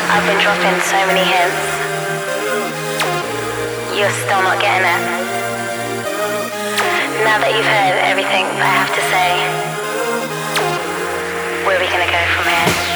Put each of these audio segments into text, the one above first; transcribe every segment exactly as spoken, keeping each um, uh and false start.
I've been dropping so many hints. You're still not getting it. Now that you've heard everything I have to say, where are we gonna go from here?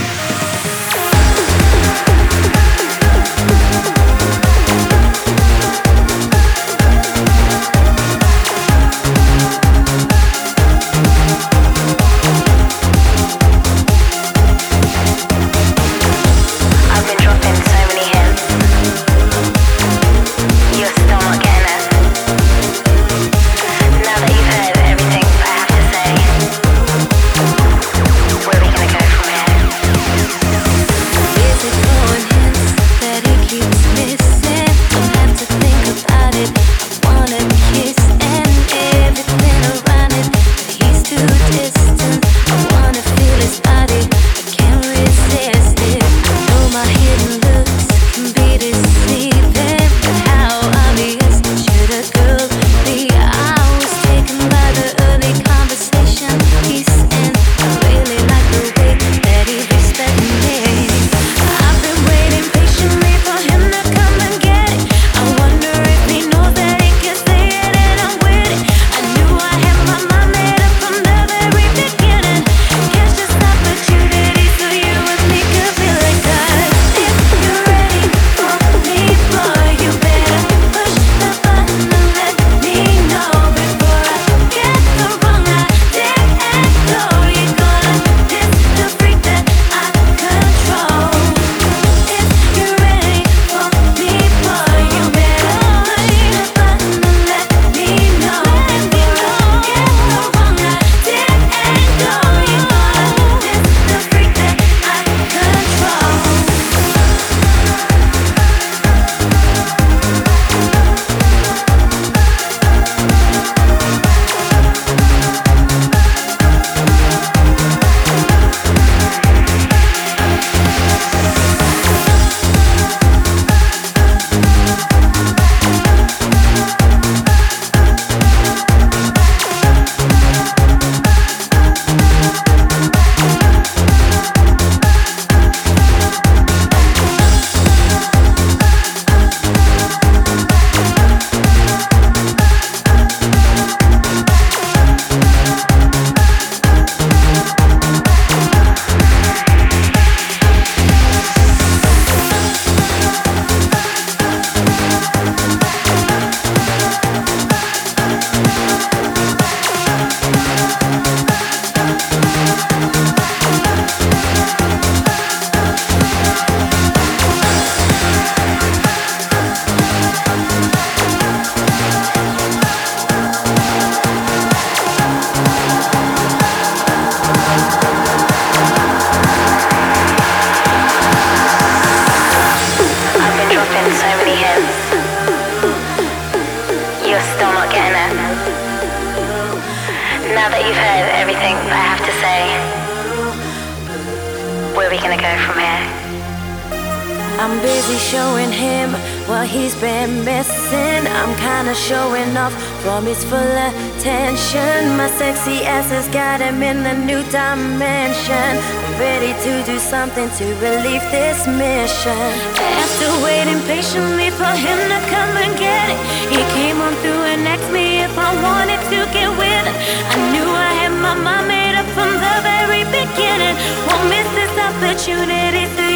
Now that you've heard everything I have to say, where are we gonna go from here? I'm busy showing him what he's been missing. I'm kinda showing off from his full attention. My sexy ass has got him in a new dimension. I'm ready to do something to relieve this mission. After waiting patiently for him to come and get it, he came on through and asked me if I wanted to get with it. I knew I had my mind made up from the very beginning. Won't miss this opportunity to